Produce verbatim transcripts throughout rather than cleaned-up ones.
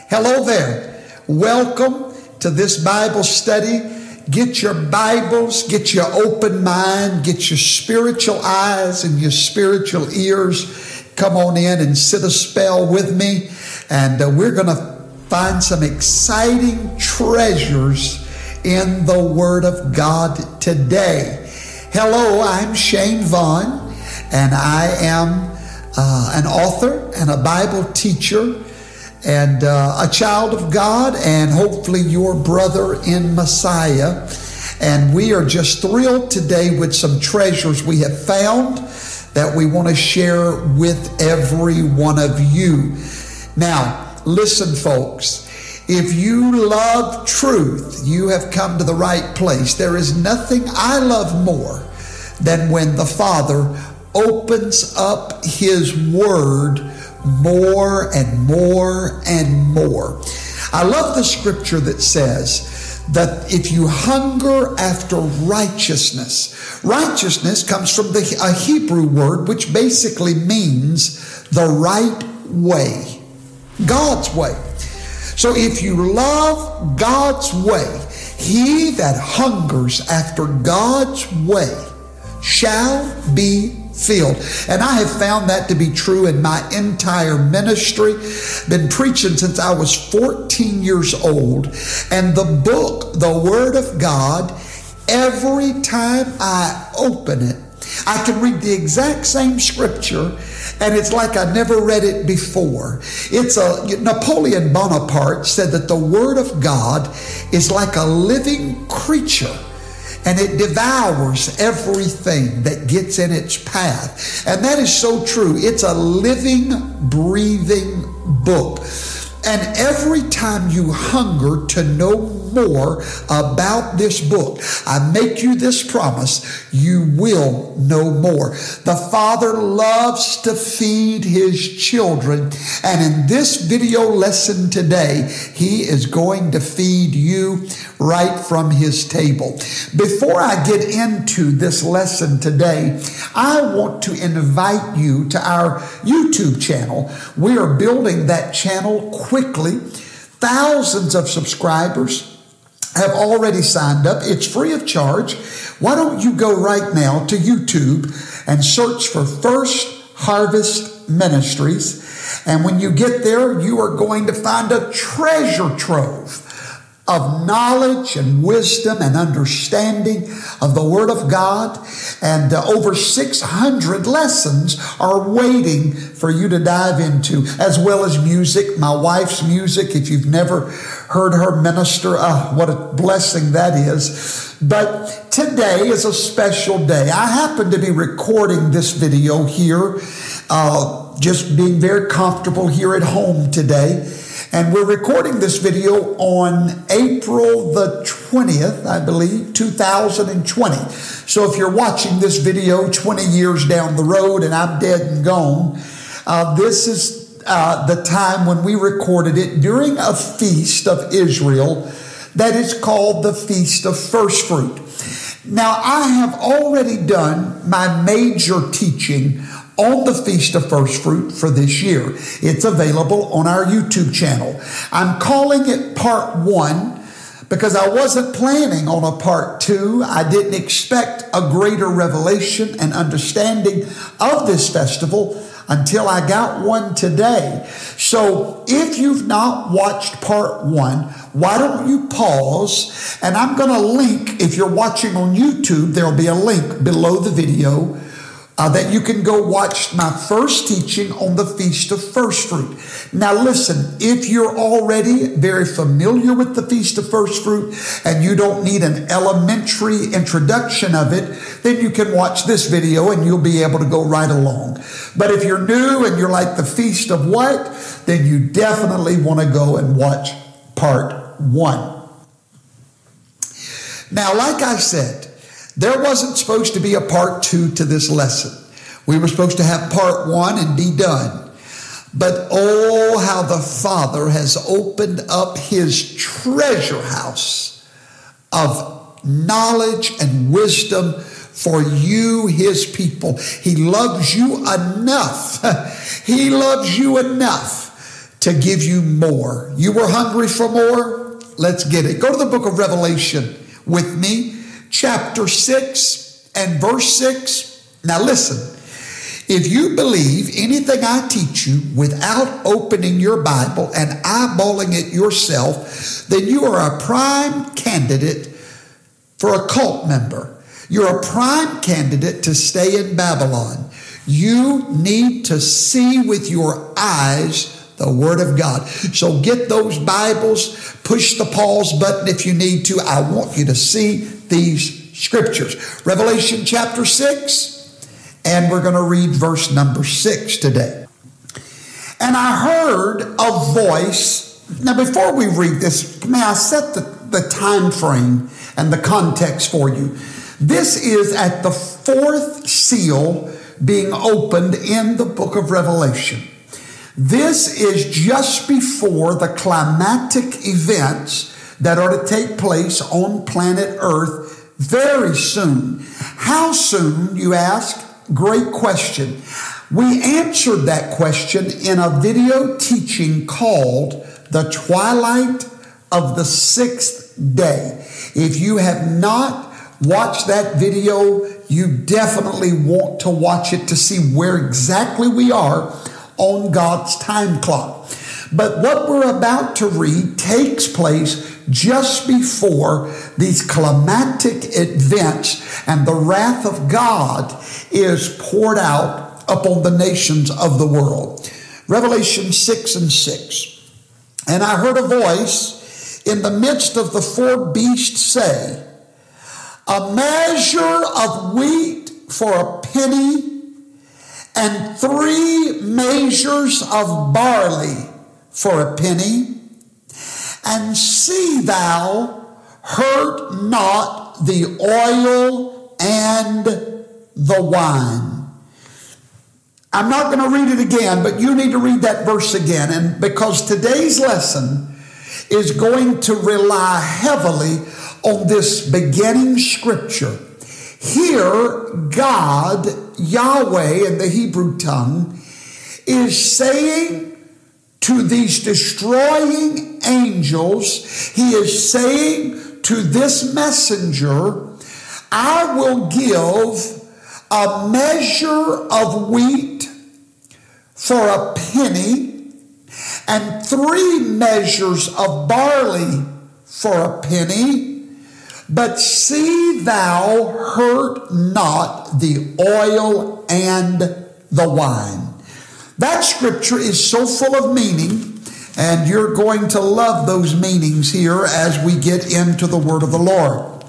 Hello there. Welcome to this Bible study. Get your Bibles, get your open mind, get your spiritual eyes and your spiritual ears. Come on in and sit a spell with me. And uh, we're going to find some exciting treasures in the Word of God today. Hello, I'm Shane Vaughn, and I am uh, an author and a Bible teacher and uh, a child of God, and hopefully your brother in Messiah. And we are just thrilled today with some treasures we have found that we want to share with every one of you. Now, listen, folks, if you love truth, you have come to the right place. There is nothing I love more than when the Father opens up His Word more and more and more. I love the scripture that says that if you hunger after righteousness, righteousness comes from the, a Hebrew word which basically means the right way, God's way. So if you love God's way, he that hungers after God's way shall be filled. And I have found that to be true in my entire ministry. Been preaching since I was fourteen years old. And the book, the Word of God, every time I open it, I can read the exact same scripture and it's like I never read it before. It's a Napoleon Bonaparte said that the Word of God is like a living creature, and it devours everything that gets in its path. And that is so true. It's a living, breathing book. And every time you hunger to know more about this book, I make you this promise, you will know more. The Father loves to feed His children. And in this video lesson today, He is going to feed you right from His table. Before I get into this lesson today, I want to invite you to our YouTube channel. We are building that channel quickly. Thousands of subscribers have already signed up. It's free of charge. Why don't you go right now to YouTube and search for First Harvest Ministries. And when you get there, you are going to find a treasure trove of knowledge and wisdom and understanding of the Word of God. And uh, over six hundred lessons are waiting for you to dive into, as well as music, my wife's music. If you've never heard her minister, uh, what a blessing that is. But today is a special day. I happen to be recording this video here, uh, just being very comfortable here at home today. And we're recording this video on April the twentieth, I believe, two thousand twenty. So if you're watching this video twenty years down the road and I'm dead and gone, uh, this is uh, the time when we recorded it during a feast of Israel that is called the Feast of First Fruit. Now, I have already done my major teaching on the Feast of First Fruit for this year. It's available on our YouTube channel. I'm calling it part one because I wasn't planning on a part two. I didn't expect a greater revelation and understanding of this festival until I got one today. So if you've not watched part one, why don't you pause? And I'm going to link, if you're watching on YouTube, there'll be a link below the video Uh, that you can go watch my first teaching on the Feast of First Fruit. Now listen, if you're already very familiar with the Feast of First Fruit and you don't need an elementary introduction of it, then you can watch this video and you'll be able to go right along. But if you're new and you're like, the Feast of what? Then you definitely want to go and watch part one. Now, like I said, there wasn't supposed to be a part two to this lesson. We were supposed to have part one and be done. But oh, how the Father has opened up His treasure house of knowledge and wisdom for you, His people. He loves you enough. He loves you enough to give you more. You were hungry for more? Let's get it. Go to the book of Revelation with me, chapter six and verse six. Now listen, if you believe anything I teach you without opening your Bible and eyeballing it yourself, then you are a prime candidate for a cult member. You're a prime candidate to stay in Babylon. You need to see with your eyes the Word of God. So get those Bibles, push the pause button if you need to. I want you to see these scriptures. Revelation chapter six, and we're going to read verse number six today. And I heard a voice. Now before we read this, may I set the, the time frame and the context for you. This is at the fourth seal being opened in the book of Revelation. This is just before the climatic events that are to take place on planet Earth very soon. How soon, you ask? Great question. We answered that question in a video teaching called The Twilight of the Sixth Day. If you have not watched that video, you definitely want to watch it to see where exactly we are on God's time clock. But what we're about to read takes place just before these climatic events, and the wrath of God is poured out upon the nations of the world. Revelation six and six. And I heard a voice in the midst of the four beasts say, a measure of wheat for a penny, and three measures of barley for a penny. And see thou hurt not the oil and the wine. I'm not going to read it again, but you need to read that verse again. And because today's lesson is going to rely heavily on this beginning scripture. Here, God, Yahweh in the Hebrew tongue, is saying to these destroying angels, he is saying to this messenger, I will give a measure of wheat for a penny and three measures of barley for a penny. But see thou hurt not the oil and the wine. That scripture is so full of meaning, and you're going to love those meanings here as we get into the word of the Lord.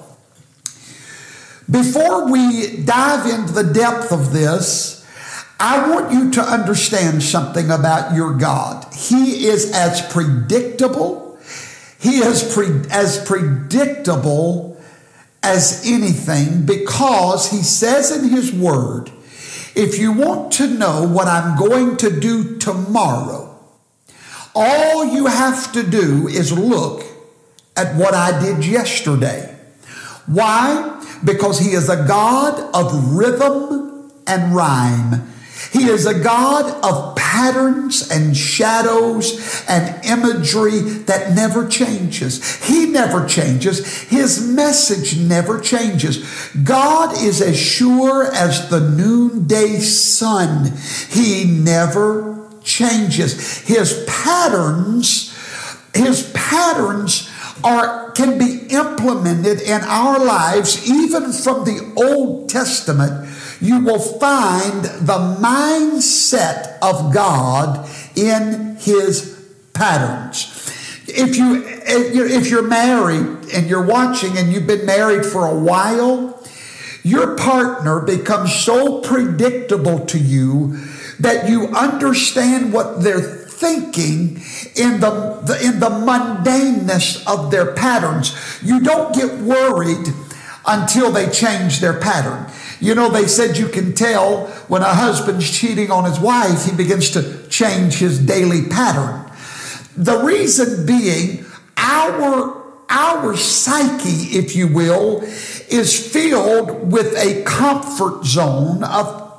Before we dive into the depth of this, I want you to understand something about your God. He is as predictable. He is pre- as predictable as anything, because he says in his word, if you want to know what I'm going to do tomorrow, all you have to do is look at what I did yesterday. Why? Because he is a God of rhythm and rhyme. He is a God of patterns and shadows and imagery that never changes. He never changes. His message never changes. God is as sure as the noonday sun. He never changes. His patterns, his patterns are can be implemented in our lives even from the Old Testament. You will find the mindset of God in his patterns. If you if you're married and you're watching and you've been married for a while, your partner becomes so predictable to you that you understand what they're thinking in the, the in the mundaneness of their patterns. You don't get worried until they change their pattern. You know, they said you can tell when a husband's cheating on his wife, he begins to change his daily pattern. The reason being, our, our psyche, if you will, is filled with a comfort zone of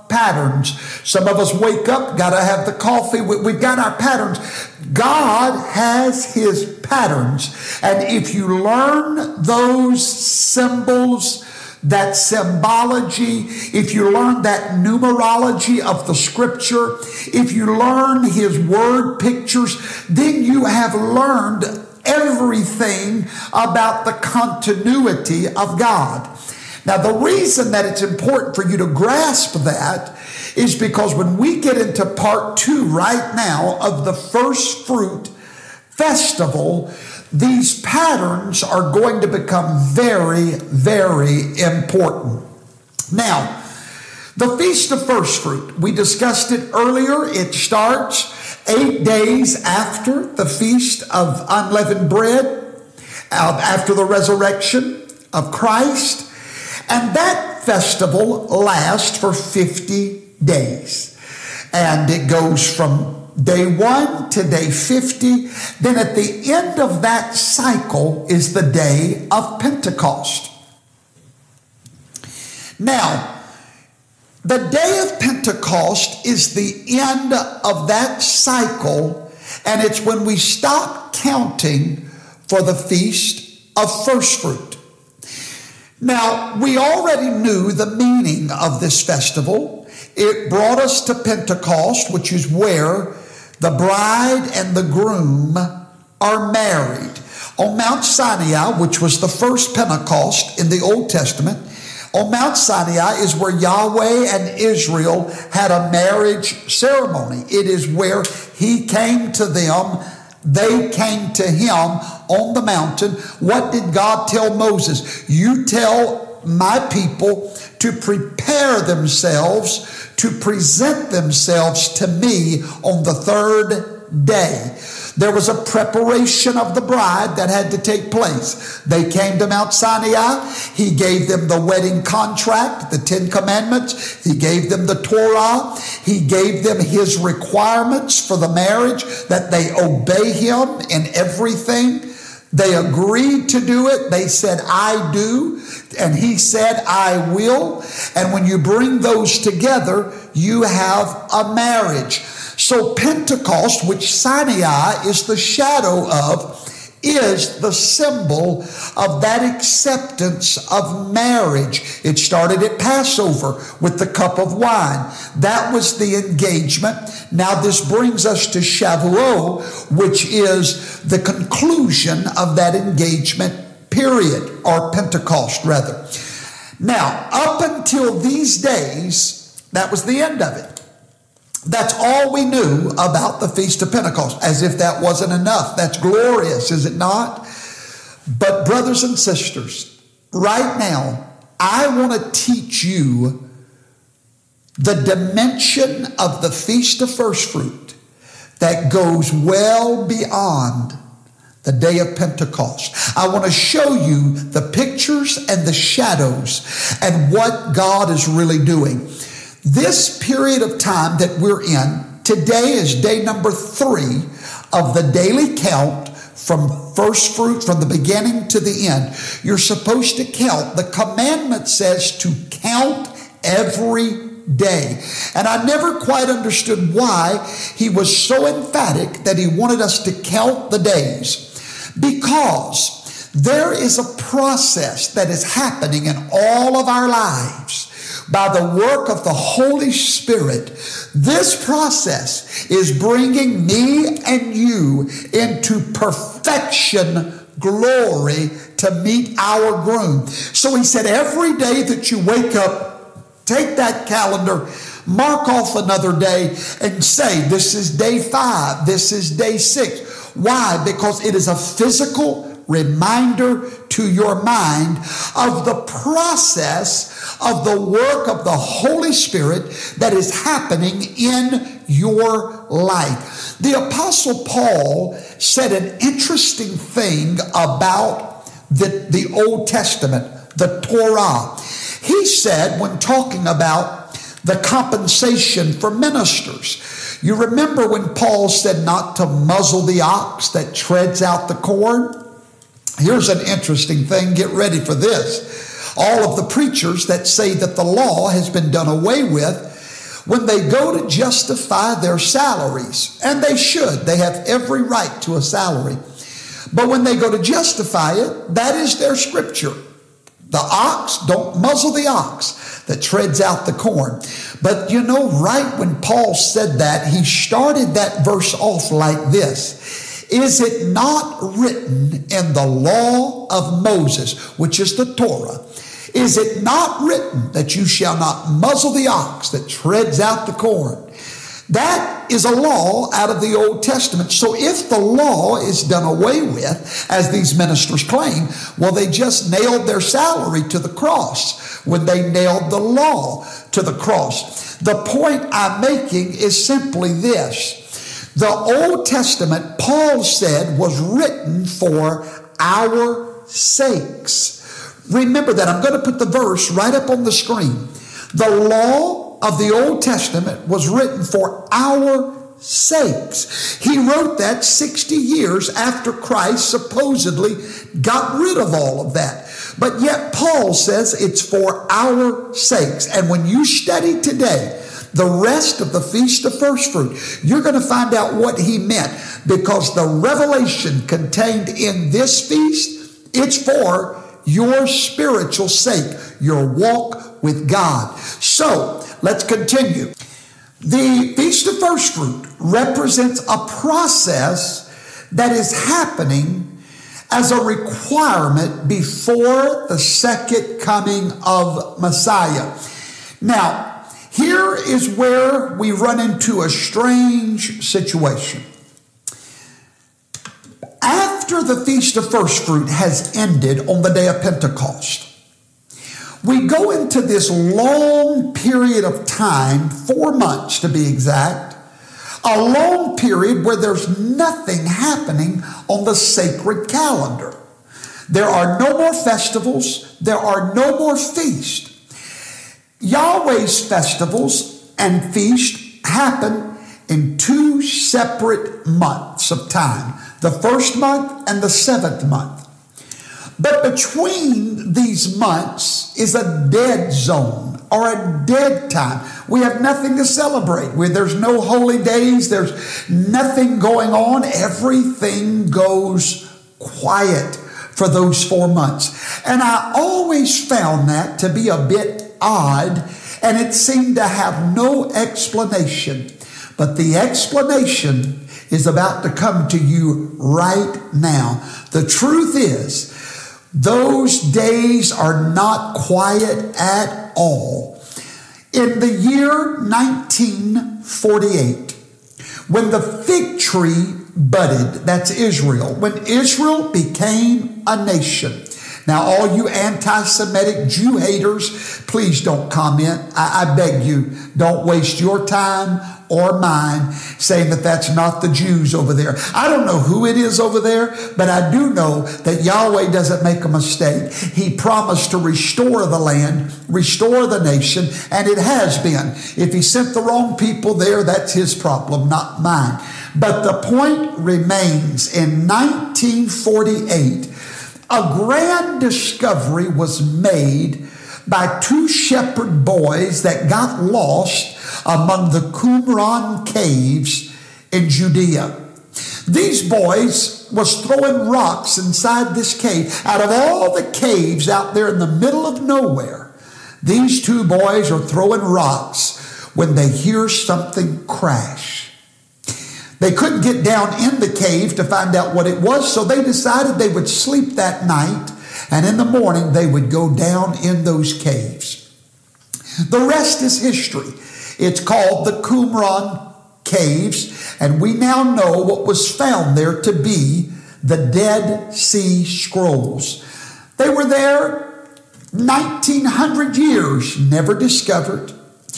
patterns. Some of us wake up, got to have the coffee. We, we've got our patterns. God has his patterns. And if you learn those symbols, that symbology, if you learn that numerology of the scripture, if you learn his word pictures, then you have learned everything about the continuity of God. Now, the reason that it's important for you to grasp that is because when we get into part two right now of the first fruit festival, these patterns are going to become very, very important. Now, the Feast of First Fruit, we discussed it earlier. It starts eight days after the Feast of Unleavened Bread, after the resurrection of Christ. And that festival lasts for fifty days. And it goes from day one to day fifty. Then at the end of that cycle is the day of Pentecost. Now, the day of Pentecost is the end of that cycle, and it's when we stop counting for the Feast of First Fruit. Now, we already knew the meaning of this festival. It brought us to Pentecost, which is where the bride and the groom are married. On Mount Sinai, which was the first Pentecost in the Old Testament, on Mount Sinai is where Yahweh and Israel had a marriage ceremony. It is where he came to them, they came to him on the mountain. What did God tell Moses? You tell my people to prepare themselves to present themselves to me on the third day. There was a preparation of the bride that had to take place. They came to Mount Sinai. He gave them the wedding contract, the Ten Commandments. He gave them the Torah. He gave them his requirements for the marriage, that they obey him in everything. They agreed to do it. They said, I do. And he said, I will. And when you bring those together, you have a marriage. So Pentecost, which Sinai is the shadow of, is the symbol of that acceptance of marriage. It started at Passover with the cup of wine. That was the engagement. Now this brings us to Shavuot, which is the conclusion of that engagement period, or Pentecost rather. Now, up until these days, that was the end of it. That's all we knew about the Feast of Pentecost, as if that wasn't enough. That's glorious, is it not? But brothers and sisters, right now, I want to teach you the dimension of the Feast of First Fruit that goes well beyond the day of Pentecost. I want to show you the pictures and the shadows and what God is really doing. This period of time that we're in, today is day number three of the daily count from first fruit, from the beginning to the end. You're supposed to count. The commandment says to count every day. And I never quite understood why he was so emphatic that he wanted us to count the days. Because there is a process that is happening in all of our lives by the work of the Holy Spirit. This process is bringing me and you into perfection, glory, to meet our groom. So he said, every day that you wake up, take that calendar, mark off another day and say, this is day five, this is day six. Why? Because it is a physical reminder to your mind of the process of the work of the Holy Spirit that is happening in your life. The Apostle Paul said an interesting thing about the, the Old Testament, the Torah. He said, when talking about the compensation for ministers, you remember when Paul said not to muzzle the ox that treads out the corn? Here's an interesting thing. Get ready for this. All of the preachers that say that the law has been done away with, when they go to justify their salaries, and they should, they have every right to a salary. But when they go to justify it, that is their scripture. The ox, don't muzzle the ox that treads out the corn. But you know, right when Paul said that, he started that verse off like this. Is it not written in the law of Moses, which is the Torah? Is it not written that you shall not muzzle the ox that treads out the corn? That is a law out of the Old Testament. So if the law is done away with, as these ministers claim, well, they just nailed their salary to the cross when they nailed the law to the cross. The point I'm making is simply this. The Old Testament, Paul said, was written for our sakes. Remember that. I'm going to put the verse right up on the screen. The law of the Old Testament was written for our sakes. He wrote that sixty years after Christ supposedly got rid of all of that. But yet Paul says it's for our sakes. And when you study today the rest of the Feast of First Fruit, you're going to find out what he meant, because the revelation contained in this feast, it's for your spiritual sake, your walk with God. So let's continue. The Feast of First Fruit represents a process that is happening as a requirement before the second coming of Messiah. Now, here is where we run into a strange situation. After the Feast of First Fruit has ended on the day of Pentecost, we go into this long period of time, four months to be exact, a long period where there's nothing happening on the sacred calendar. There are no more festivals. There are no more feasts. Yahweh's festivals and feasts happen in two separate months of time, the first month and the seventh month. But between these months is a dead zone or a dead time. We have nothing to celebrate with. There's no holy days. There's nothing going on. Everything goes quiet for those four months. And I always found that to be a bit odd, and it seemed to have no explanation. But the explanation is about to come to you right now. The truth is, those days are not quiet at all. In the year nineteen forty-eight, when the fig tree budded, that's Israel, when Israel became a nation. Now, all you anti-Semitic Jew haters, please don't comment. I, I beg you, don't waste your time or mine saying that that's not the Jews over there. I don't know who it is over there, but I do know that Yahweh doesn't make a mistake. He promised to restore the land, restore the nation, and it has been. If he sent the wrong people there, that's his problem, not mine. But the point remains, in nineteen forty-eight, a grand discovery was made by two shepherd boys that got lost among the Qumran caves in Judea. These boys was throwing rocks inside this cave. Out of all the caves out there in the middle of nowhere, these two boys are throwing rocks when they hear something crash. They couldn't get down in the cave to find out what it was, so they decided they would sleep that night, and in the morning they would go down in those caves. The rest is history. It's called the Qumran Caves, and we now know what was found there to be the Dead Sea Scrolls. They were there nineteen hundred years, never discovered.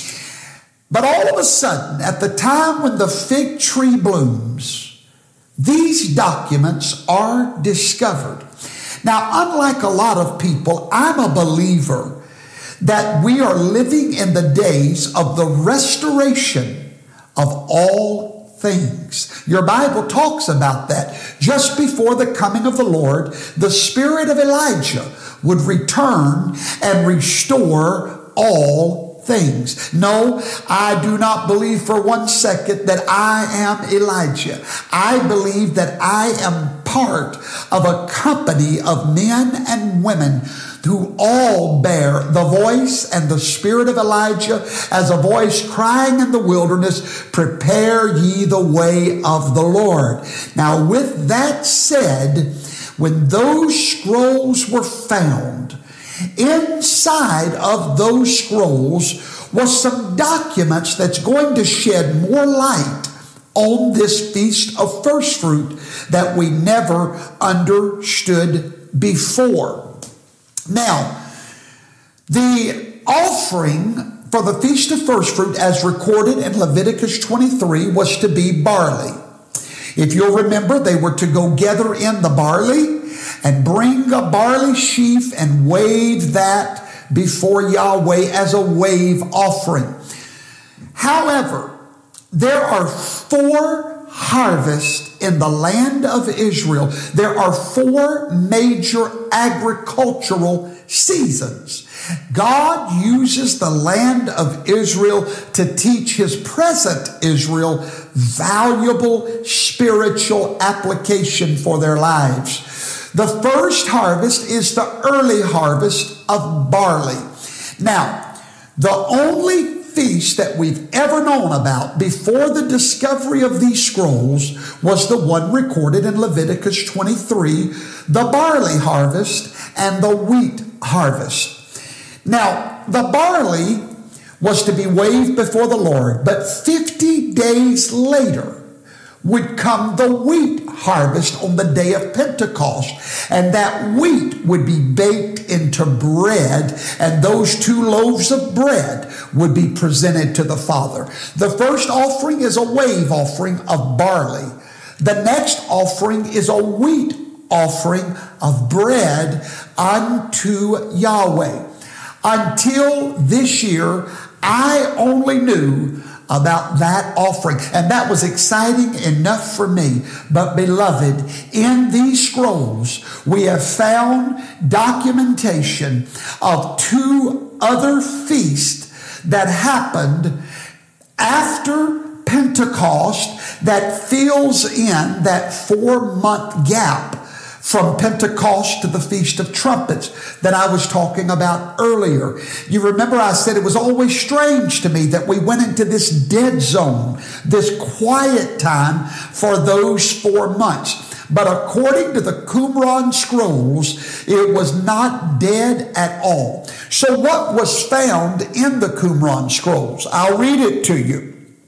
But all of a sudden, at the time when the fig tree blooms, these documents are discovered. Now, unlike a lot of people, I'm a believer that we are living in the days of the restoration of all things. Your Bible talks about that. Just before the coming of the Lord, the spirit of Elijah would return and restore all things. No, I do not believe for one second that I am Elijah. I believe that I am part of a company of men and women who all bear the voice and the spirit of Elijah as a voice crying in the wilderness, prepare ye the way of the Lord. Now, with that said, when those scrolls were found, inside of those scrolls was some documents that's going to shed more light on this Feast of First Fruit that we never understood before. Now, the offering for the Feast of First Fruit, as recorded in Leviticus twenty-three, was to be barley. If you'll remember, they were to go gather in the barley and bring a barley sheaf and wave that before Yahweh as a wave offering. However, there are four harvests in the land of Israel. There are four major agricultural seasons. God uses the land of Israel to teach his present Israel valuable spiritual application for their lives. The first harvest is the early harvest of barley. Now, the only feast that we've ever known about before the discovery of these scrolls was the one recorded in Leviticus twenty-three, the barley harvest and the wheat harvest. Now, the barley was to be waved before the Lord, but fifty days later would come the wheat harvest on the day of Pentecost. And that wheat would be baked into bread, and those two loaves of bread would be presented to the Father. The first offering is a wave offering of barley. The next offering is a wheat offering of bread unto Yahweh. Until this year, I only knew about that offering, and that was exciting enough for me. But beloved, in these scrolls, we have found documentation of two other feasts that happened after Pentecost that fills in that four-month gap from Pentecost to the Feast of Trumpets that I was talking about earlier. You remember I said it was always strange to me that we went into this dead zone, this quiet time for those four months. But according to the Qumran scrolls, it was not dead at all. So what was found in the Qumran scrolls? I'll read it to you.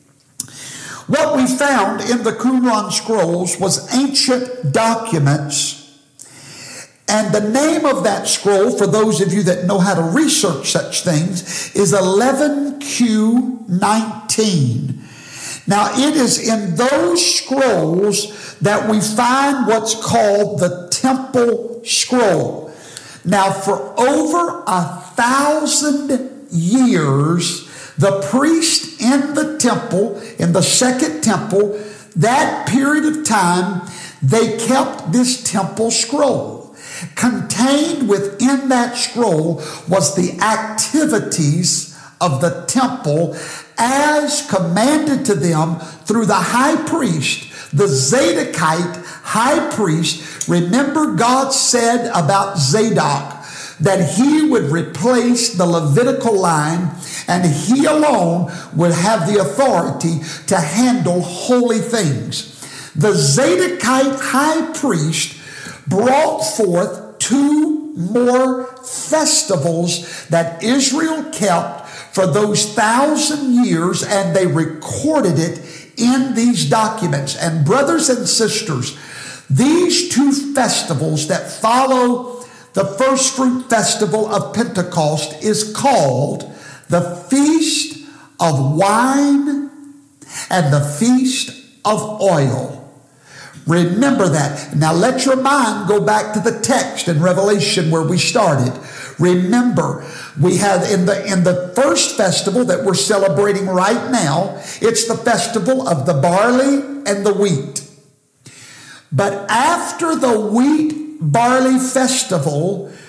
What we found in the Qumran scrolls was ancient documents. And the name of that scroll, for those of you that know how to research such things, is eleven Q nineteen. Now, it is in those scrolls that we find what's called the Temple Scroll. Now, for over a thousand years, the priest in the temple, in the second temple, that period of time, they kept this temple scroll. Contained within that scroll was the activities of the temple as commanded to them through the high priest, the Zadokite high priest. Remember, God said about Zadok that he would replace the Levitical line, and he alone would have the authority to handle holy things. The Zadokite high priest brought forth two more festivals that Israel kept for those thousand years, and they recorded it in these documents. And brothers and sisters, these two festivals that follow the first fruit festival of Pentecost is called the Feast of Wine and the Feast of Oil. Remember that. Now let your mind go back to the text in Revelation where we started. Remember, we had in the in the first festival that we're celebrating right now, it's the festival of the barley and the wheat. But after the wheat barley festival,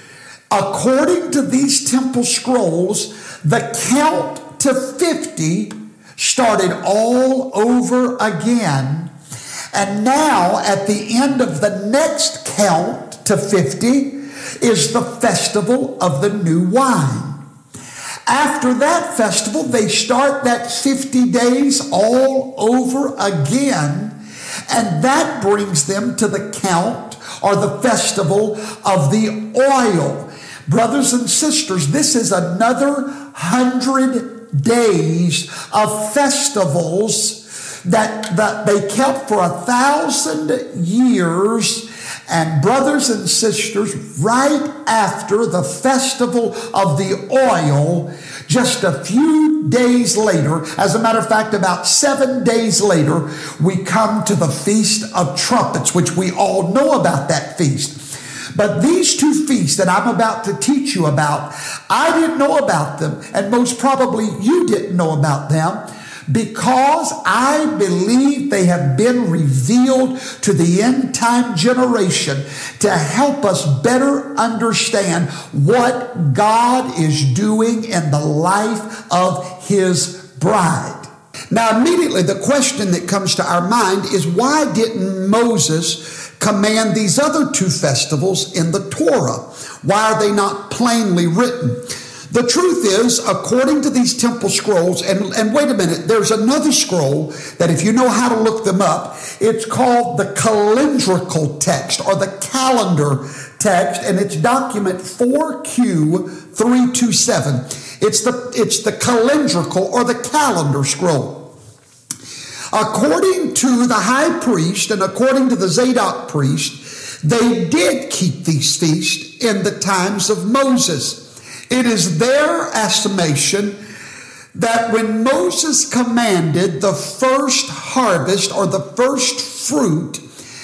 According to these temple scrolls, the count to fifty started all over again. And now at the end of the next count to fifty is the festival of the new wine. After that festival, they start that fifty days all over again. And that brings them to the count or the festival of the oil. Brothers and sisters, this is another hundred days of festivals that, that they kept for a thousand years. And brothers and sisters, right after the festival of the oil, just a few days later, as a matter of fact, about seven days later, we come to the Feast of Trumpets, which we all know about that feast. But these two feasts that I'm about to teach you about, I didn't know about them, and most probably you didn't know about them, because I believe they have been revealed to the end time generation to help us better understand what God is doing in the life of His bride. Now, immediately the question that comes to our mind is, why didn't Moses command these other two festivals in the Torah? Why are they not plainly written? The truth is, according to these temple scrolls, and, and wait a minute, there's another scroll that if you know how to look them up, it's called the calendrical text or the calendar text, and it's document four Q three two seven. It's the, it's the calendrical or the calendar scroll. According to the high priest and according to the Zadok priest, they did keep these feasts in the times of Moses. It is their estimation that when Moses commanded the first harvest or the first fruit,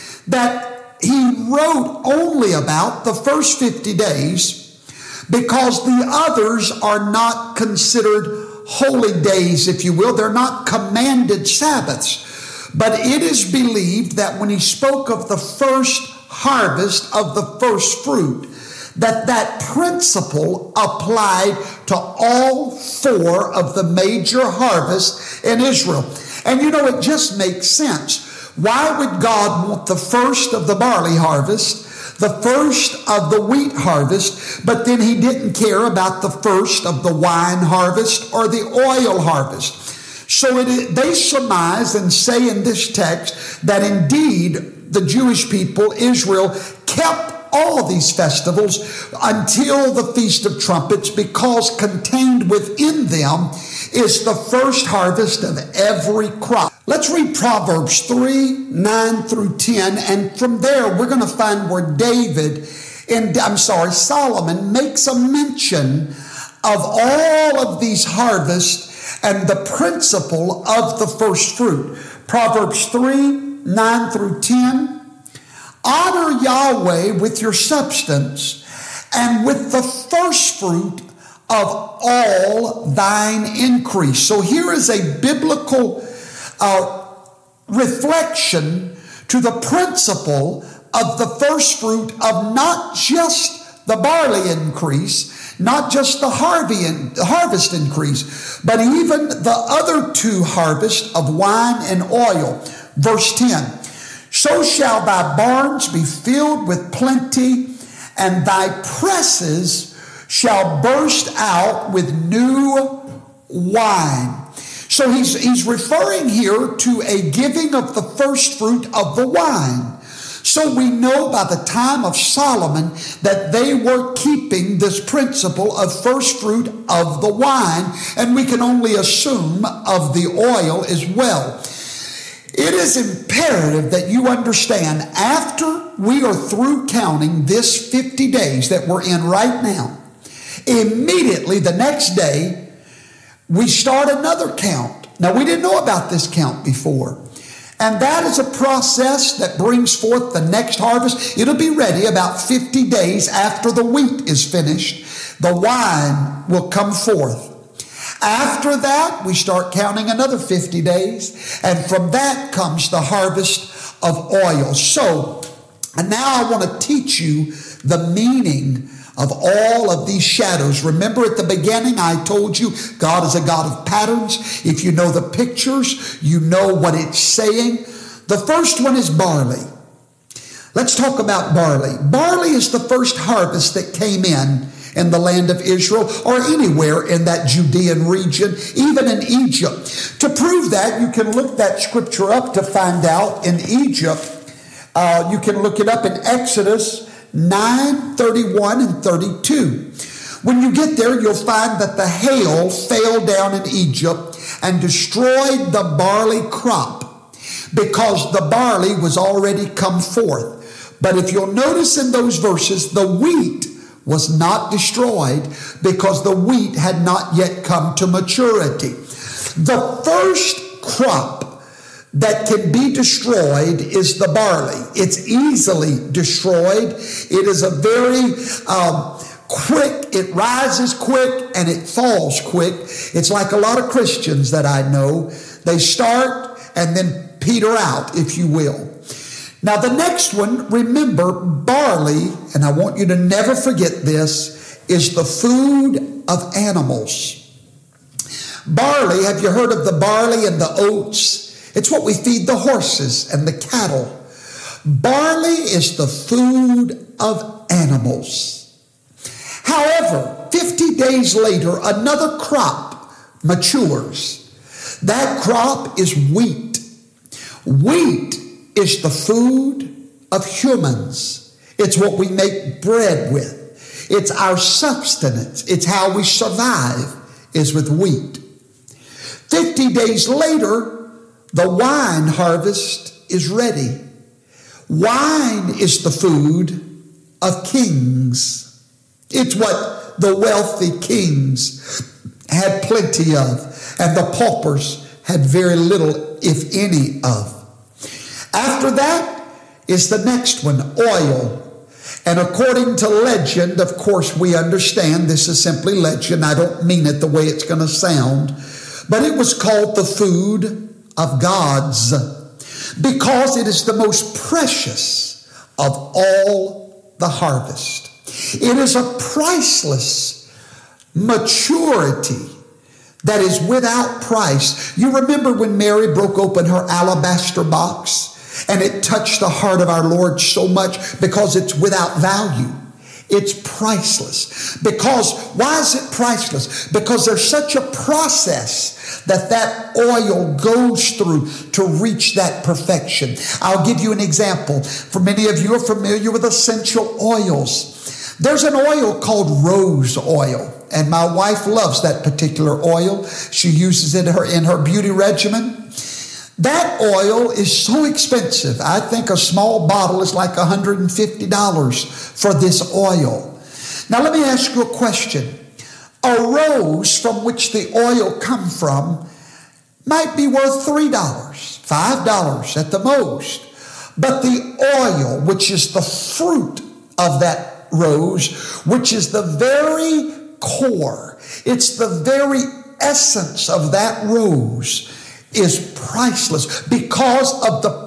that he wrote only about the first fifty days because the others are not considered holy days, if you will. They're not commanded Sabbaths. But it is believed that when he spoke of the first harvest of the first fruit, that that principle applied to all four of the major harvests in Israel. And you know, it just makes sense. Why would God want the first of the barley harvest, the first of the wheat harvest, but then he didn't care about the first of the wine harvest or the oil harvest? So it, they surmise and say in this text that indeed the Jewish people, Israel, kept all these festivals until the Feast of Trumpets, because contained within them is the first harvest of every crop. Let's read Proverbs three, nine through ten, and from there we're going to find where David, and I'm sorry, Solomon makes a mention of all of these harvests and the principle of the first fruit. Proverbs three, nine through ten. Honor Yahweh with your substance and with the first fruit of all thine increase. So here is a biblical uh, reflection to the principle of the first fruit of not just the barley increase, not just the harvest increase, but even the other two harvests of wine and oil. Verse ten. So shall thy barns be filled with plenty, and thy presses shall burst out with new wine. So he's, he's referring here to a giving of the first fruit of the wine. So we know by the time of Solomon that they were keeping this principle of first fruit of the wine, and we can only assume of the oil as well. It is imperative that you understand, after we are through counting this fifty days that we're in right now, immediately the next day, we start another count. Now, we didn't know about this count before. And that is a process that brings forth the next harvest. It'll be ready about fifty days after the wheat is finished. The wine will come forth. After that, we start counting another fifty days, and from that comes the harvest of oil. So, and now I want to teach you the meaning of all of these shadows. Remember at the beginning I told you God is a God of patterns. If you know the pictures, you know what it's saying. The first one is barley. Let's talk about barley. Barley is the first harvest that came in in the land of Israel or anywhere in that Judean region, even in Egypt. To prove that, you can look that scripture up to find out in Egypt. Uh, you can look it up in Exodus nine, thirty-one and thirty-two. When you get there, you'll find that the hail fell down in Egypt and destroyed the barley crop because the barley was already come forth. But if you'll notice in those verses, the wheat was not destroyed because the wheat had not yet come to maturity. The first crop that can be destroyed is the barley. It's easily destroyed. It is a very um, quick, it rises quick and it falls quick. It's like a lot of Christians that I know. They start and then peter out, if you will. Now the next one, remember, barley, and I want you to never forget this, is the food of animals. Barley, have you heard of the barley and the oats? It's what we feed the horses and the cattle. Barley is the food of animals. However, fifty days later, another crop matures. That crop is wheat. Wheat is the food of humans. It's what we make bread with. It's our substance. It's how we survive, is with wheat. Fifty days later, the wine harvest is ready. Wine is the food of kings. It's what the wealthy kings had plenty of, and the paupers had very little, if any, of. After that is the next one, oil. And according to legend, of course we understand this is simply legend. I don't mean it the way it's going to sound. But it was called the food of gods because it is the most precious of all the harvest. It is a priceless maturity that is without price. You remember when Mary broke open her alabaster box? And it touched the heart of our Lord so much because it's without value. It's priceless. Because, why is it priceless? Because there's such a process that that oil goes through to reach that perfection. I'll give you an example. For many of you are familiar with essential oils. There's an oil called rose oil. And my wife loves that particular oil. She uses it in her, in her beauty regimen. That oil is so expensive. I think a small bottle is like one hundred fifty dollars for this oil. Now let me ask you a question. A rose from which the oil comes from might be worth three dollars, five dollars at the most. But the oil, which is the fruit of that rose, which is the very core, it's the very essence of that rose, is priceless because of the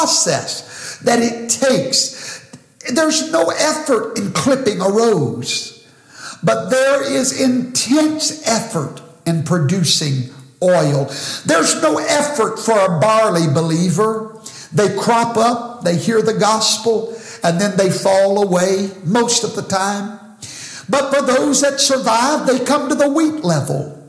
process that it takes. There's no effort in clipping a rose, but there is intense effort in producing oil. There's no effort for a barley believer. They crop up, they hear the gospel, and then they fall away most of the time. But for those that survive, they come to the wheat level.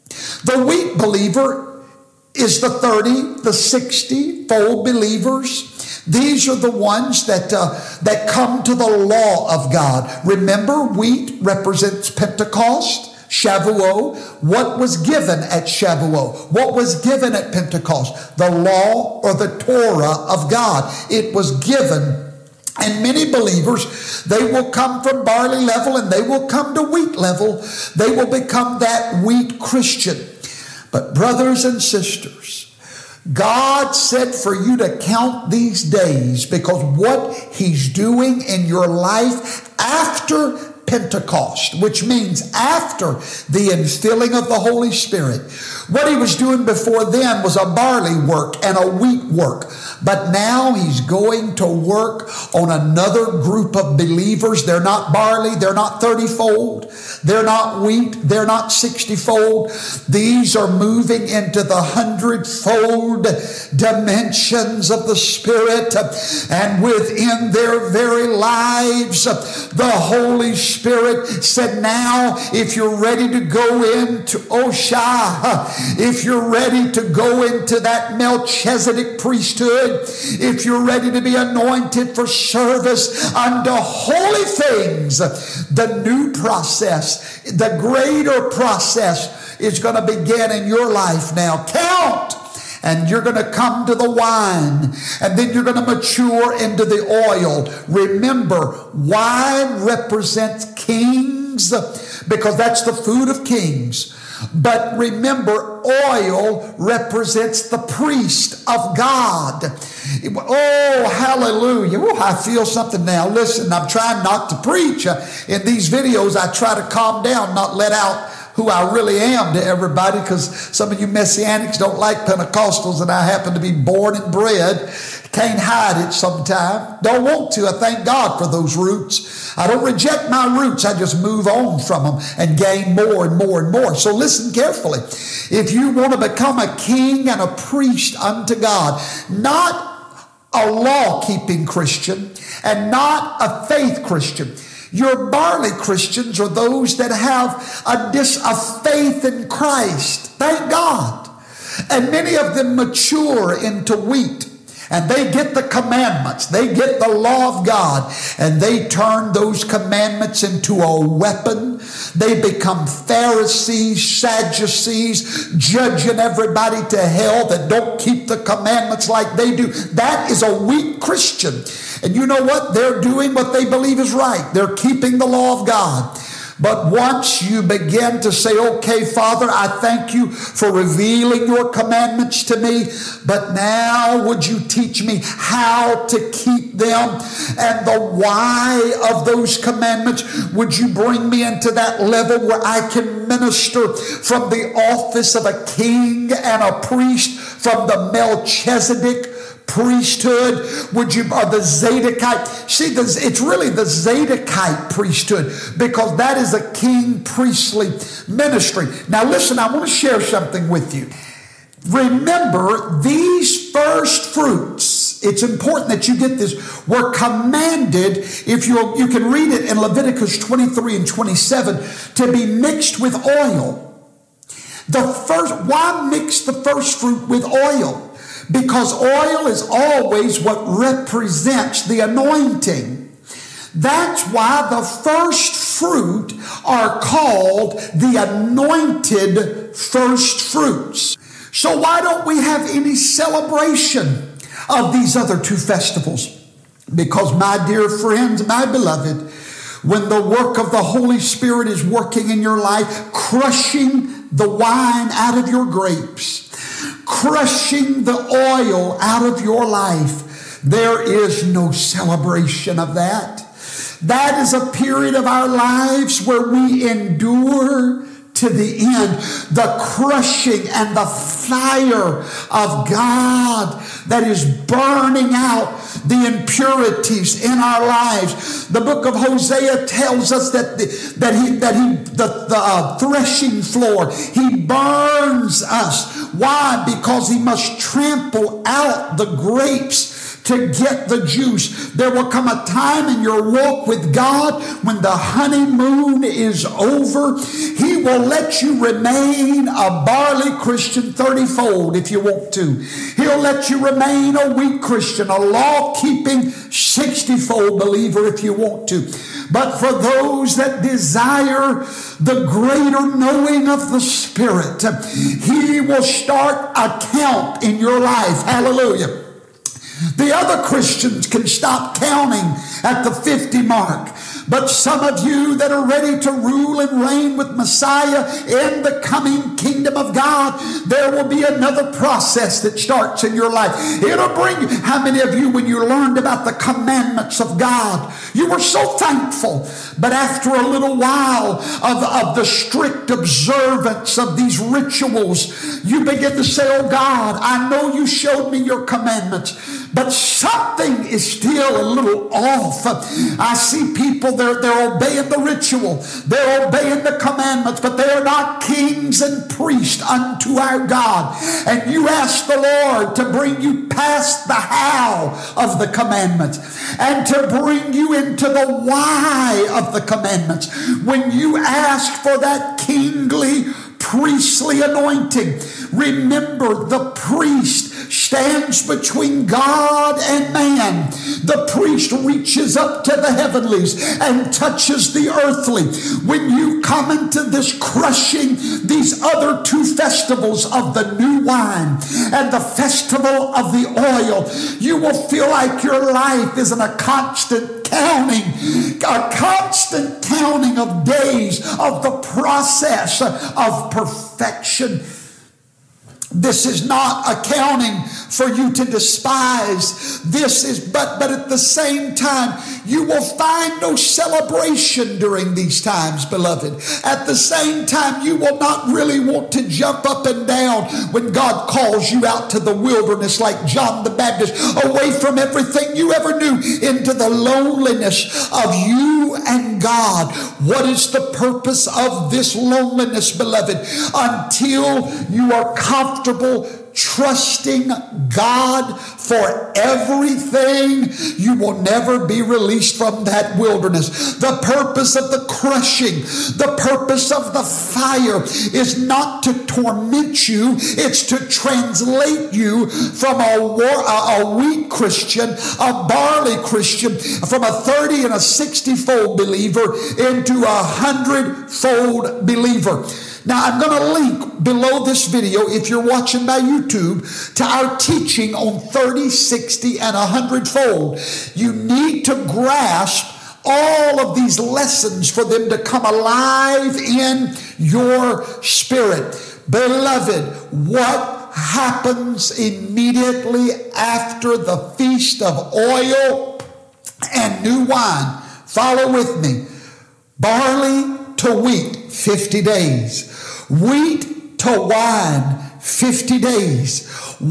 The wheat believer is the thirty, the sixty fold believers. These are the ones that uh, that come to the law of God. Remember, wheat represents Pentecost, Shavuot. What was given at Shavuot? What was given at Pentecost? The law or the Torah of God. It was given. And many believers, they will come from barley level and they will come to wheat level. They will become that wheat Christian. But brothers and sisters, God said for you to count these days because what He's doing in your life after Pentecost, which means after the infilling of the Holy Spirit. What he was doing before then was a barley work and a wheat work. But now he's going to work on another group of believers. They're not barley. They're not thirty-fold. They're not wheat. They're not sixty-fold. These are moving into the hundred-fold dimensions of the Spirit. And within their very lives, the Holy Spirit said, now, if you're ready to go into Oshah, if you're ready to go into that Melchizedek priesthood, if you're ready to be anointed for service unto holy things, the new process, the greater process is going to begin in your life now. Count! And you're going to come to the wine, and then you're going to mature into the oil. Remember, wine represents kings because that's the food of kings. But remember, oil represents the priest of God. Oh, hallelujah. Oh, I feel something now. Listen, I'm trying not to preach. In these videos, I try to calm down, not let out who I really am to everybody, because some of you Messianics don't like Pentecostals, and I happen to be born and bred. Can't hide it sometimes. Don't want to. I thank God for those roots. I don't reject my roots. I just move on from them and gain more and more and more. So listen carefully. If you want to become a king and a priest unto God, not a law-keeping Christian and not a faith Christian. Your barley Christians are those that have a, dis, a faith in Christ. Thank God. And many of them mature into wheat. And they get the commandments. They get the law of God. And they turn those commandments into a weapon. They become Pharisees, Sadducees, judging everybody to hell that don't keep the commandments like they do. That is a weak Christian. And you know what? They're doing what they believe is right. They're keeping the law of God. But once you begin to say, okay, Father, I thank you for revealing your commandments to me, but now would you teach me how to keep them and the why of those commandments? Would you bring me into that level where I can minister from the office of a king and a priest, from the Melchizedek priesthood? Would you, or the Zadokite? See, it's really the Zadokite priesthood, because that is a king priestly ministry. Now listen, I want to share something with you. Remember, these first fruits, it's important that you get this, were commanded, if you you can read it in Leviticus twenty-three and twenty-seven, to be mixed with oil. The first, why mix the first fruit with oil? Because oil is always what represents the anointing. That's why the first fruit are called the anointed first fruits. So why don't we have any celebration of these other two festivals? Because, my dear friends, my beloved, when the work of the Holy Spirit is working in your life, crushing the wine out of your grapes, crushing the oil out of your life, there is no celebration of that. That is a period of our lives where we endure to the end the crushing and the fire of God that is burning out the impurities in our lives. The book of Hosea tells us that the, that he that he the, the uh, threshing floor, he burns us. Why? Because he must trample out the grapes to get the juice. There will come a time in your walk with God when the honeymoon is over. He will let you remain a barley Christian thirty-fold if you want to. He'll let you remain a wheat Christian, a law-keeping sixty-fold believer if you want to. But for those that desire the greater knowing of the Spirit, he will start a count in your life. Hallelujah. The other Christians can stop counting at the fifty mark. But some of you that are ready to rule and reign with Messiah in the coming kingdom of God, there will be another process that starts in your life. It'll bring you. How many of you, when you learned about the commandments of God, you were so thankful, but after a little while of, of the strict observance of these rituals, you begin to say, oh God, I know you showed me your commandments, but something is still a little off. I see people, they're, they're obeying the ritual, they're obeying the commandments, but they are not kings and priests unto our God. And you ask the Lord to bring you past the how of the commandments and to bring you into the why of the commandments. When you ask for that kingly, priestly anointing, remember the priest stands between God and man. The priest reaches up to the heavenlies and touches the earthly. When you come into this crushing, these other two festivals of the new wine and the festival of the oil, you will feel like your life is in a constant counting, a constant counting of days of the process of perfection. This is not accounting for you to despise. This is, but, but at the same time, you will find no celebration during these times, beloved. At the same time, you will not really want to jump up and down when God calls you out to the wilderness like John the Baptist, away from everything you ever knew, into the loneliness of you and God. What is the purpose of this loneliness, beloved? Until you are comfortable trusting God for everything, you will never be released from that wilderness. The purpose of the crushing, the purpose of the fire is not to torment you, it's to translate you from a, war, a, a wheat Christian, a barley Christian, from a thirty and a sixty fold believer into a hundred fold believer. Now, I'm going to link below this video, if you're watching by YouTube, to our teaching on thirty, sixty, and one hundred fold. You need to grasp all of these lessons for them to come alive in your spirit. Beloved, what happens immediately after the feast of oil and new wine? Follow with me. Barley to wheat, fifty days. Wheat to wine, fifty days.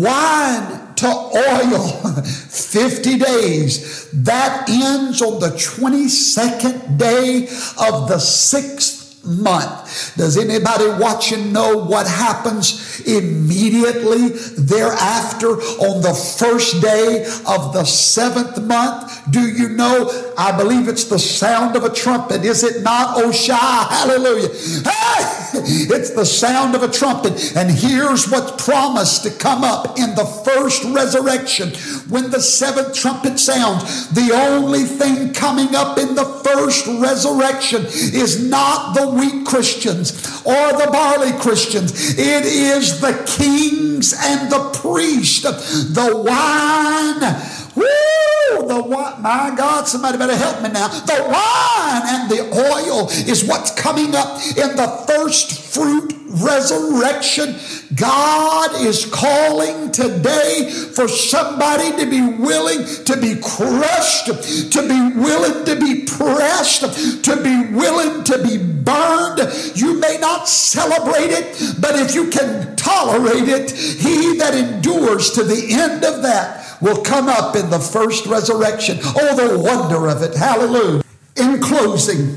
Wine to oil, fifty days. That ends on the twenty-second day of the sixth month. Does anybody watching know what happens immediately thereafter on the first day of the seventh month? Do you know? I believe it's the sound of a trumpet. Is it not? Oh, Shai, hallelujah. Hey! It's the sound of a trumpet. And here's what's promised to come up in the first resurrection. When the seventh trumpet sounds, the only thing coming up in the first resurrection is not the wheat Christians or the barley Christians. It is the kings and the priests, the wine. Woo! The wine, my God, somebody better help me now. The wine and the oil is what's coming up in the first fruit resurrection. God is calling today for somebody to be willing to be crushed, to be willing to be pressed, to be willing to be burned. You may not celebrate it, but if you can tolerate it, he that endures to the end of that will come up in the first resurrection. Oh, the wonder of it. Hallelujah. In closing,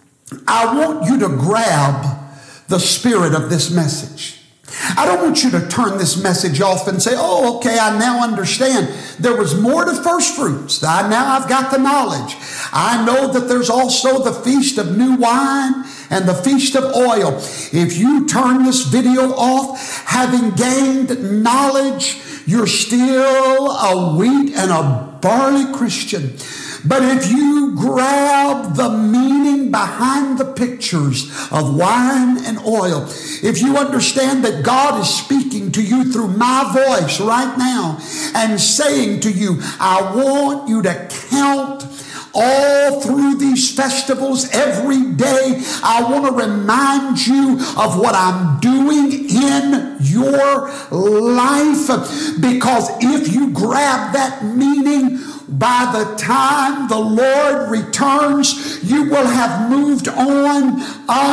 I want you to grab the spirit of this message. I don't want you to turn this message off and say, oh, okay, I now understand. There was more to first fruits. I, now I've got the knowledge. I know that there's also the feast of new wine and the feast of oil. If you turn this video off, having gained knowledge, you're still a wheat and a barley Christian. But if you grab the meaning behind the pictures of wine and oil, if you understand that God is speaking to you through my voice right now and saying to you, I want you to count all all through these festivals, every day, I want to remind you of what I'm doing in your life. Because if you grab that meaning, by the time the Lord returns, you will have moved on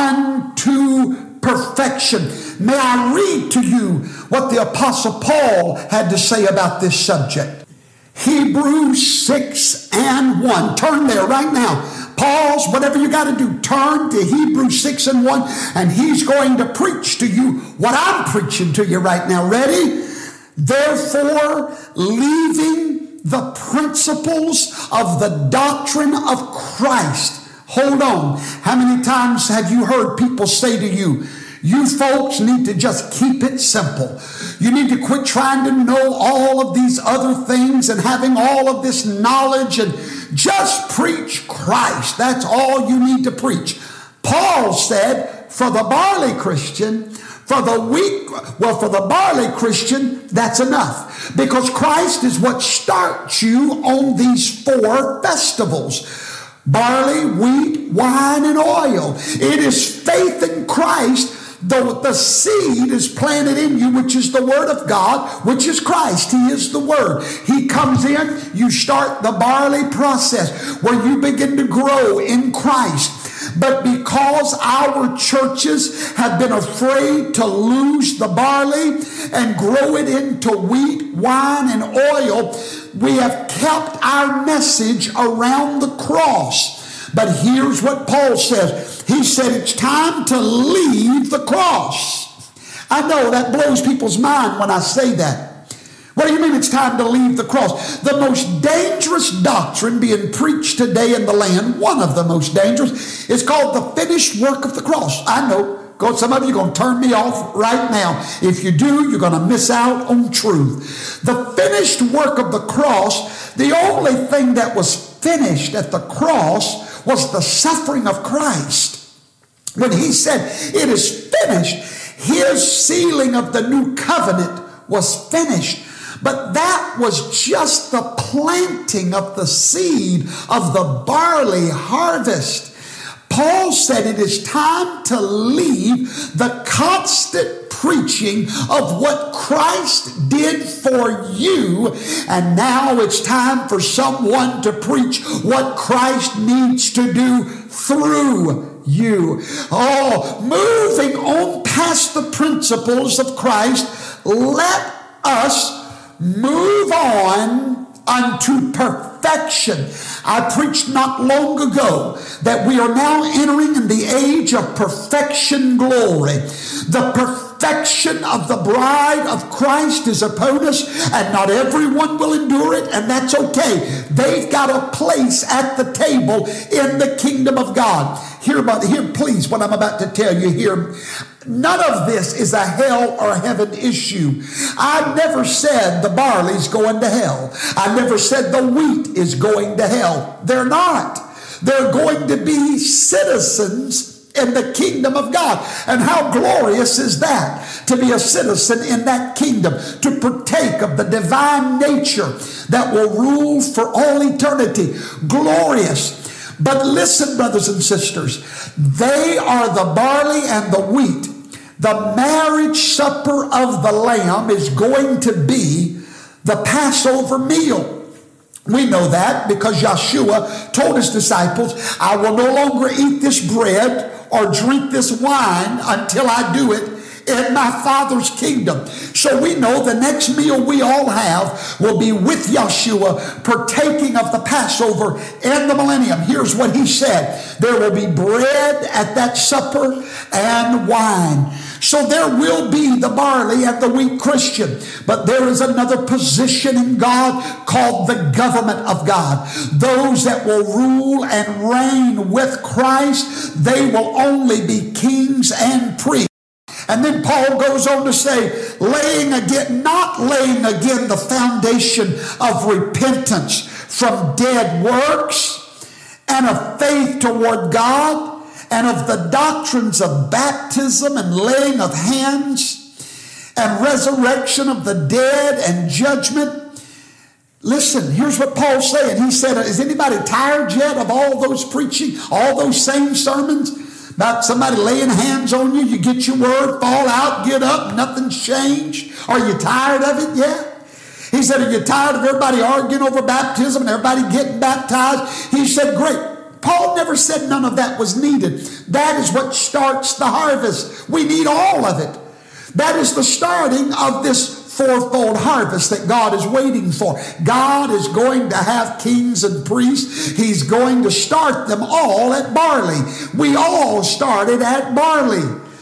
unto perfection. May I read to you what the Apostle Paul had to say about this subject. Hebrews six and one. Turn there right now. Pause, whatever you got to do. Turn to Hebrews six and one, and he's going to preach to you what I'm preaching to you right now. Ready? Therefore, leaving the principles of the doctrine of Christ. Hold on. How many times have you heard people say to you, you folks need to just keep it simple. You need to quit trying to know all of these other things and having all of this knowledge and just preach Christ. That's all you need to preach. Paul said, for the barley Christian, for the weak, well, for the barley Christian, that's enough. Because Christ is what starts you on these four festivals. Barley, wheat, wine, and oil. It is faith in Christ. The, the seed is planted in you, which is the Word of God, which is Christ. He is the Word. He comes in, you start the barley process where you begin to grow in Christ. But because our churches have been afraid to lose the barley and grow it into wheat, wine, and oil, we have kept our message around the cross. But here's what Paul says. He said it's time to leave the cross. I know that blows people's mind when I say that. What do you mean it's time to leave the cross? The most dangerous doctrine being preached today in the land, one of the most dangerous, is called the finished work of the cross. I know. Some of you are going to turn me off right now. If you do, you're going to miss out on truth. The finished work of the cross, the only thing that was finished at the cross was the suffering of Christ. When he said, it is finished, his sealing of the new covenant was finished. But that was just the planting of the seed of the barley harvest. Paul said it is time to leave the constant preaching of what Christ did for you, and now it's time for someone to preach what Christ needs to do through you. Oh, moving on past the principles of Christ, let us move on unto perfection. I preached not long ago that we are now entering in the age of perfection glory. The perfection of the bride of Christ is upon us, and not everyone will endure it, and that's okay. They've got a place at the table in the kingdom of God. Hear about here, please, what I'm about to tell you here. None of this is a hell or heaven issue. I never said the barley's going to hell. I never said the wheat is going to hell. They're not. They're going to be citizens in the kingdom of God. And how glorious is that, to be a citizen in that kingdom, to partake of the divine nature that will rule for all eternity. Glorious. But listen, brothers and sisters, they are the barley and the wheat. The marriage supper of the Lamb is going to be the Passover meal. We know that because Yeshua told his disciples, I will no longer eat this bread or drink this wine until I do it in my Father's kingdom. So we know the next meal we all have will be with Yeshua, partaking of the Passover and the millennium. Here's what he said. There will be bread at that supper and wine. So there will be the barley and the wheat Christian. But there is another position in God called the government of God. Those that will rule and reign with Christ, they will only be kings and priests. And then Paul goes on to say, laying again, not laying again the foundation of repentance from dead works and of faith toward God and of the doctrines of baptism and laying of hands and resurrection of the dead and judgment. Listen, here's what Paul's saying. He said, is anybody tired yet of all those preaching, all those same sermons about somebody laying hands on you? You get your word, fall out, get up, nothing's changed. Are you tired of it yet? He said, are you tired of everybody arguing over baptism and everybody getting baptized? He said, great. Paul never said none of that was needed. That is what starts the harvest. We need all of it. That is the starting of this fourfold harvest that God is waiting for. God is going to have kings and priests. He's going to start them all at barley. We all started at barley.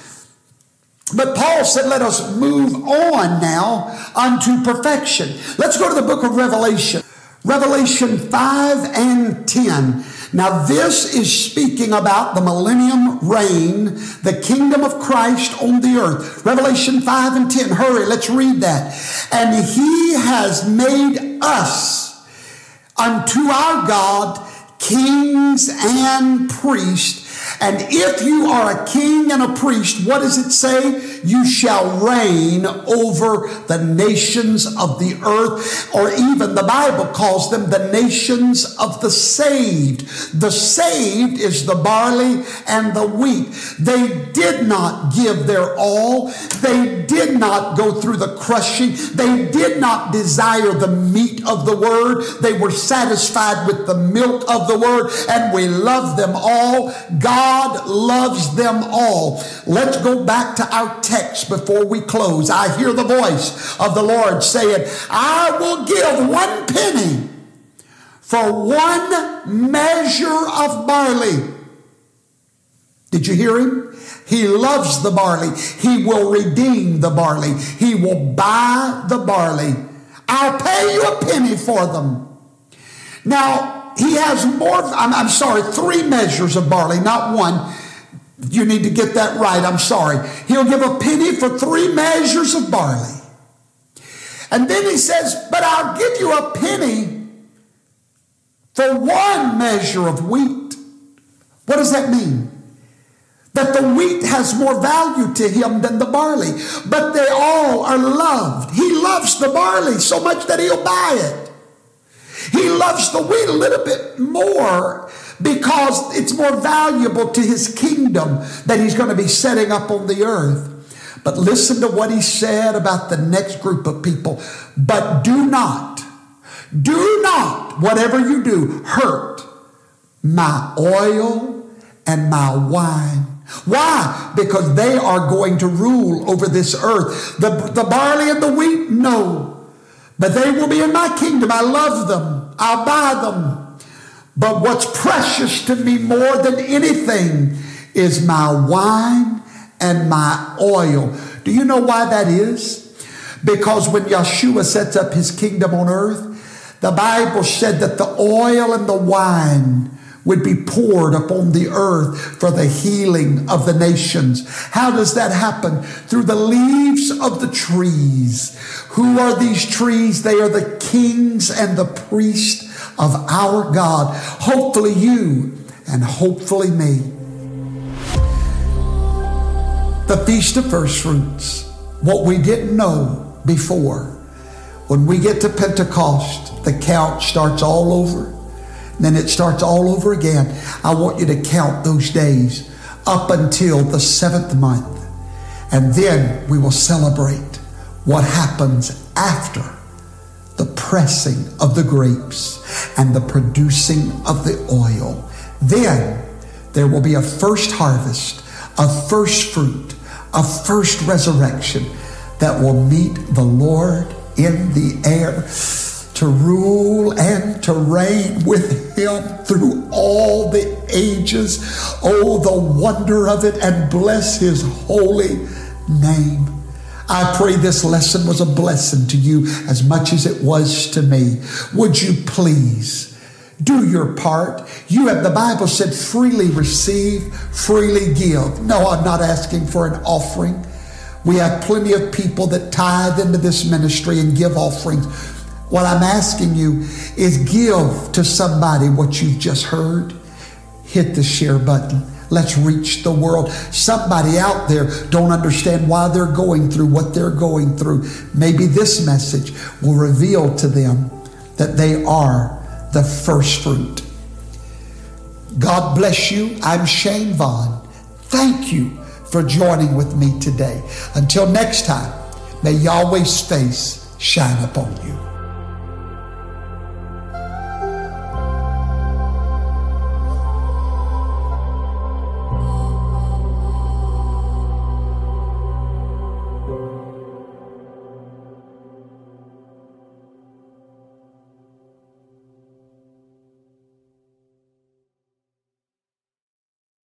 But Paul said, let us move on now unto perfection. Let's go to the book of Revelation. Revelation five and ten. Now this is speaking about the millennium reign, the kingdom of Christ on the earth. Revelation five and ten. Hurry, let's read that. And he has made us unto our God kings and priests. And if you are a king and a priest, what does it say? You shall reign over the nations of the earth, or even the Bible calls them the nations of the saved. The saved is the barley and the wheat. They did not give their all. They did not go through the crushing. They did not desire the meat of the word. They were satisfied with the milk of the word, and we love them all. God God loves them all. Let's go back to our text before we close. I hear the voice of the Lord saying, I will give one penny for one measure of barley. Did you hear him? He loves the barley. He will redeem the barley. He will buy the barley. I'll pay you a penny for them. Now, he has more, I'm, I'm sorry, three measures of barley, not one. You need to get that right. I'm sorry. He'll give a penny for three measures of barley. And then he says, but I'll give you a penny for one measure of wheat. What does that mean? That the wheat has more value to him than the barley. But they all are loved. He loves the barley so much that he'll buy it. He loves the wheat a little bit more because it's more valuable to his kingdom that he's going to be setting up on the earth. But listen to what he said about the next group of people. But do not, do not, whatever you do, hurt my oil and my wine. Why? Because they are going to rule over this earth. The, the barley and the wheat, no. But they will be in my kingdom. I love them. I'll buy them. But what's precious to me more than anything is my wine and my oil. Do you know why that is? Because when Yeshua sets up his kingdom on earth, the Bible said that the oil and the wine would be poured upon the earth for the healing of the nations. How does that happen? Through the leaves of the trees. Who are these trees? They are the kings and the priests of our God. Hopefully you and hopefully me. The Feast of First Fruits. What we didn't know before. When we get to Pentecost, the count starts all over. Then it starts all over again. I want you to count those days up until the seventh month. And then we will celebrate what happens after the pressing of the grapes and the producing of the oil. Then there will be a first harvest, a first fruit, a first resurrection that will meet the Lord in the air, to rule and to reign with him through all the ages. Oh, the wonder of it, and bless his holy name. I pray this lesson was a blessing to you as much as it was to me. Would you please do your part? You have, the Bible said, freely receive, freely give. No, I'm not asking for an offering. We have plenty of people that tithe into this ministry and give offerings. What I'm asking you is give to somebody what you've just heard. Hit the share button. Let's reach the world. Somebody out there don't understand why they're going through what they're going through. Maybe this message will reveal to them that they are the first fruit. God bless you. I'm Shane Vaughn. Thank you for joining with me today. Until next time, may Yahweh's face shine upon you.